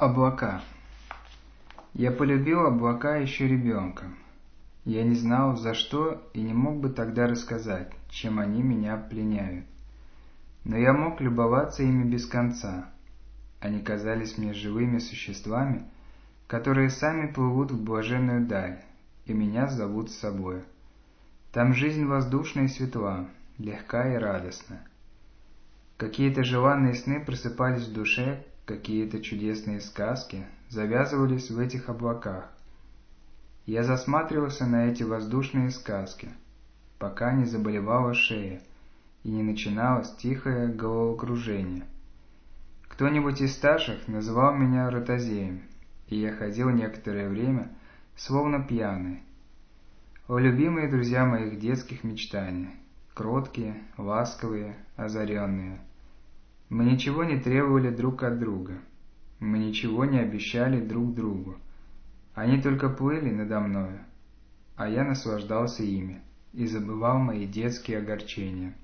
Облака. Я полюбил облака еще ребенком. Я не знал, за что, и не мог бы тогда рассказать, чем они меня пленяют. Но я мог любоваться ими без конца. Они казались мне живыми существами, которые сами плывут в блаженную даль, и меня зовут с собой. Там жизнь воздушная и светла, легка и радостна. Какие-то желанные сны просыпались в душе, какие-то чудесные сказки завязывались в этих облаках. Я засматривался на эти воздушные сказки, пока не заболевала шея и не начиналось тихое головокружение. Кто-нибудь из старших называл меня ротозеем, и я ходил некоторое время, словно пьяный. О, любимые друзья моих детских мечтаний, кроткие, ласковые, озаренные! Мы ничего не требовали друг от друга, мы ничего не обещали друг другу. Они только плыли надо мною, а я наслаждался ими и забывал мои детские огорчения.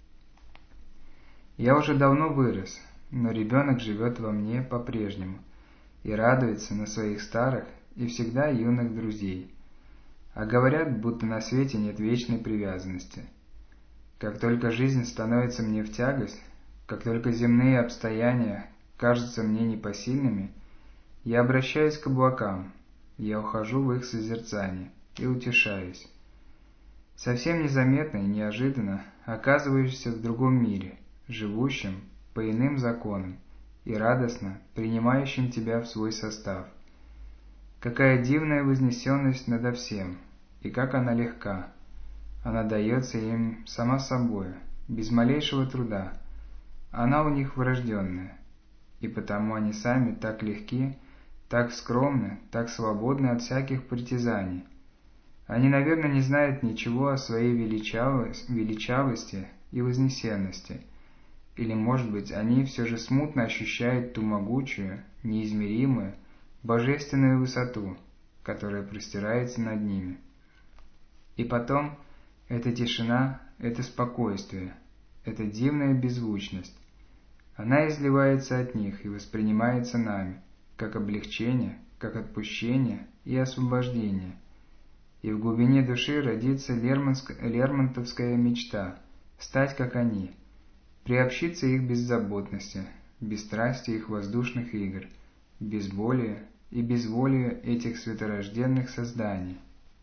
Я уже давно вырос, но ребенок живет во мне по-прежнему и радуется на своих старых и всегда юных друзей. А говорят, будто на свете нет вечной привязанности. Как только жизнь становится мне в тягость, как только земные обстояния кажутся мне непосильными, я обращаюсь к облакам, я ухожу в их созерцание и утешаюсь. Совсем незаметно и неожиданно оказываешься в другом мире, живущем по иным законам и радостно принимающим тебя в свой состав. Какая дивная вознесенность надо всем, и как она легка! Она дается им сама собой, без малейшего труда. Она у них врожденная, и потому они сами так легки, так скромны, так свободны от всяких притязаний. Они, наверное, не знают ничего о своей величавости и вознесенности, или, может быть, они все же смутно ощущают ту могучую, неизмеримую, божественную высоту, которая простирается над ними. И потом эта тишина, это спокойствие, эта дивная беззвучность. Она изливается от них и воспринимается нами, как облегчение, как отпущение и освобождение. И в глубине души родится лермонтовская мечта стать как они, приобщиться их беззаботности, бесстрастия их воздушных игр, безболия и безволия этих светорожденных созданий.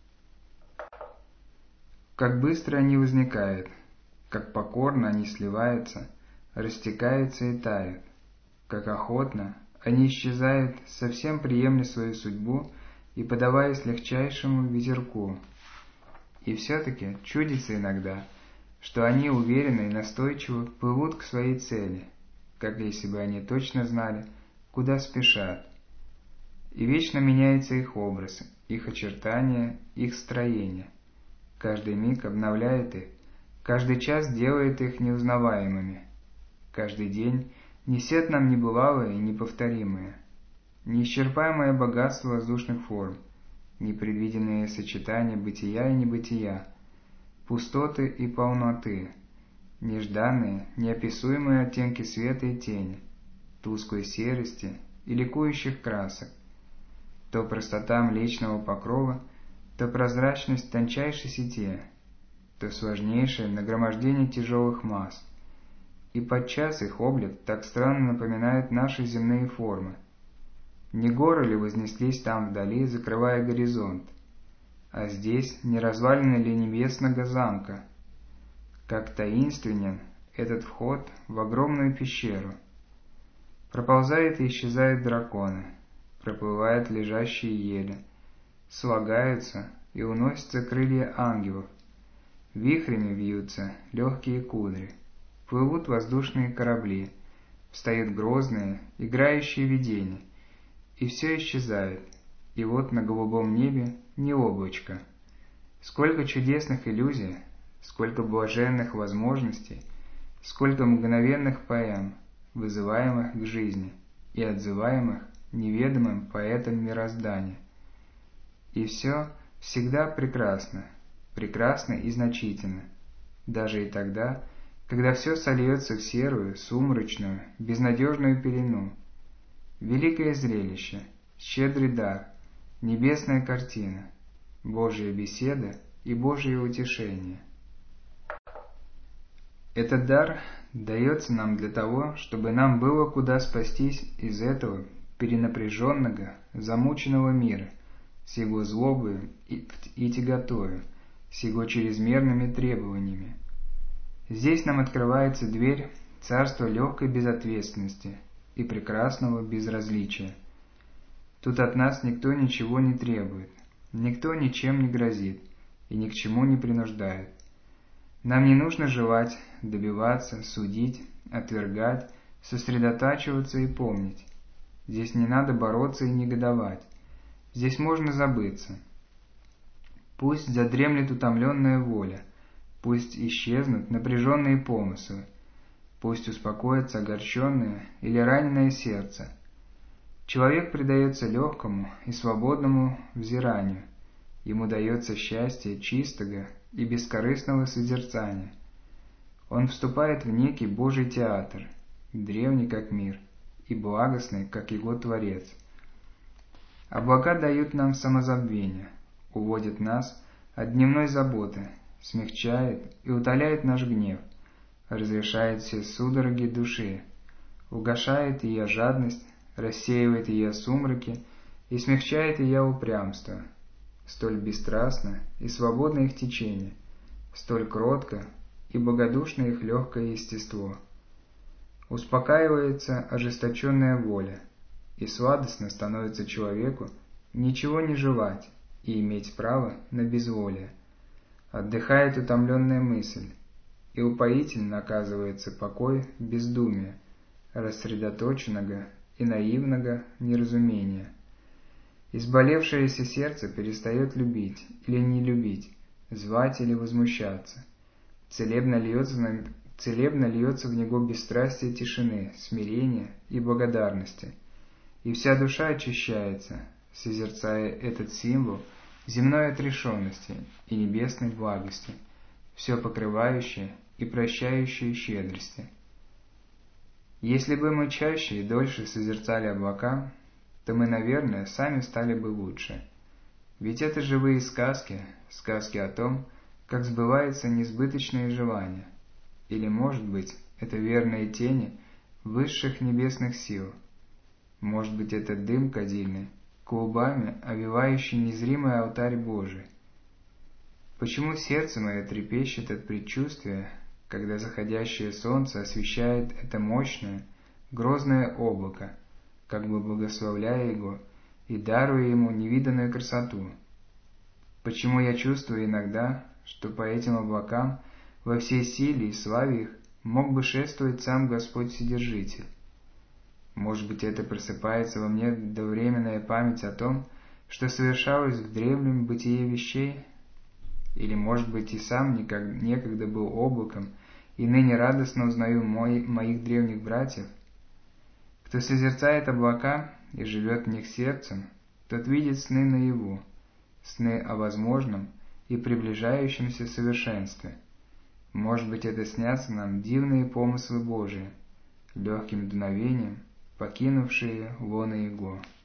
Как быстро они возникают, как покорно они сливаются, растекаются и тают, как охотно они исчезают, совсем приемля свою судьбу и подаваясь легчайшему ветерку. И все-таки чудится иногда, что они уверенно и настойчиво плывут к своей цели, как если бы они точно знали, куда спешат. И вечно меняется их образ, их очертания, их строение. Каждый миг обновляет их, каждый час делает их неузнаваемыми. Каждый день несет нам небывалое и неповторимое, неисчерпаемое богатство воздушных форм, непредвиденные сочетания бытия и небытия, пустоты и полноты, нежданные, неописуемые оттенки света и тени, тусклой серости и ликующих красок, то простота млечного покрова, то прозрачность тончайшей сети, то сложнейшее нагромождение тяжелых масс, и подчас их облик так странно напоминает наши земные формы. Не горы ли вознеслись там вдали, закрывая горизонт, а здесь не развалины ли небесного замка? Как таинственен этот вход в огромную пещеру. Проползают и исчезают драконы, проплывают лежащие ели, слагаются и уносятся крылья ангелов, вихрями вьются легкие кудри, плывут воздушные корабли, встают грозные, играющие видения, и все исчезает, и вот на голубом небе не облачко. Сколько чудесных иллюзий, сколько блаженных возможностей, сколько мгновенных поэм, вызываемых к жизни и отзываемых неведомым поэтом мироздания. И все всегда прекрасно, прекрасно и значительно, даже и тогда, когда все сольется в серую, сумрачную, безнадежную пелену. великое зрелище, щедрый дар, небесная картина, Божья беседа и Божие утешение. Этот дар дается нам для того, чтобы нам было куда спастись из этого перенапряженного, замученного мира, с его злобою и тяготою, с его чрезмерными требованиями. Здесь нам открывается дверь царства легкой безответственности и прекрасного безразличия. Тут от нас никто ничего не требует, никто ничем не грозит и ни к чему не принуждает. Нам не нужно желать, добиваться, судить, отвергать, сосредотачиваться и помнить. Здесь не надо бороться и негодовать. Здесь можно забыться. Пусть задремлет утомленная воля, пусть исчезнут напряженные помыслы, пусть успокоится огорченное или раненое сердце. Человек предается легкому и свободному взиранию. Ему дается счастье чистого и бескорыстного созерцания. Он вступает в некий Божий театр, древний как мир и благостный, как его Творец. Облака дают нам самозабвение, уводят нас от дневной заботы, смягчает и утоляет наш гнев, разрешает все судороги души, угашает ее жадность, рассеивает ее сумраки и смягчает ее упрямство. Столь бесстрастно и свободно их течение, столь кротко и благодушно их легкое естество. Успокаивается ожесточенная воля, и сладостно становится человеку ничего не желать и иметь право на безволие. Отдыхает утомленная мысль, и упоительно оказывается покой бездумия, рассредоточенного и наивного неразумения. Изболевшееся сердце перестает любить или не любить, звать или возмущаться. Целебно льется в него бесстрастие тишины, смирения и благодарности. И вся душа очищается, созерцая этот символ земной отрешенности и небесной благости, все покрывающей и прощающей щедрости. Если бы мы чаще и дольше созерцали облака, то мы, наверное, сами стали бы лучше. Ведь это живые сказки, сказки о том, как сбываются несбыточные желания. Или, может быть, это верные тени высших небесных сил. Может быть, это дым кадильный, клубами овивающий незримый алтарь Божий. Почему сердце мое трепещет от предчувствия, когда заходящее солнце освещает это мощное, грозное облако, как бы благословляя его и даруя ему невиданную красоту? Почему я чувствую иногда, что по этим облакам во всей силе и славе их мог бы шествовать сам Господь Вседержитель? Может быть, это просыпается во мне довременная память о том, что совершалось в древнем бытие вещей? Или, может быть, и сам некогда был облаком, и ныне радостно узнаю моих древних братьев? Кто созерцает облака и живет в них сердцем, тот видит сны наяву, сны о возможном и приближающемся совершенстве. Может быть, это снятся нам дивные помыслы Божии, легким дуновением покинувшие лоно Его.